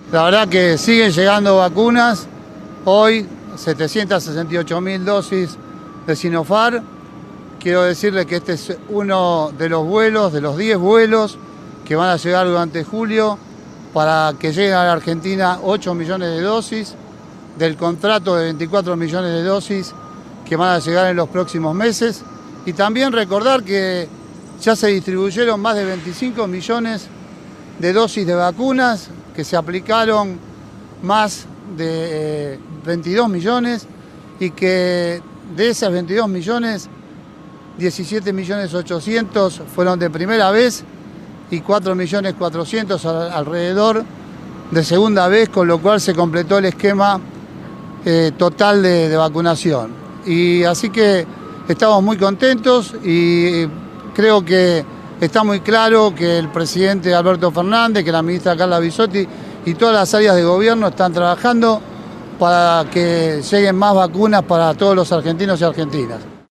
La verdad que siguen llegando vacunas. Hoy 768.000 dosis de Sinopharm. Quiero decirles que este es uno de los vuelos, de los 10 vuelos que van a llegar durante julio para que lleguen a la Argentina 8 millones de dosis del contrato de 24 millones de dosis que van a llegar en los próximos meses. Y también recordar que ya se distribuyeron más de 25 millones de dosis de vacunas, que se aplicaron más de 22 millones y que de esas 22 millones, 17.800.000 fueron de primera vez y 4.400.000 alrededor de segunda vez, con lo cual se completó el esquema total de vacunación. Y así que estamos muy contentos y creo que está muy claro que el presidente Alberto Fernández, que la ministra Carla Bisotti y todas las áreas de gobierno están trabajando para que lleguen más vacunas para todos los argentinos y argentinas.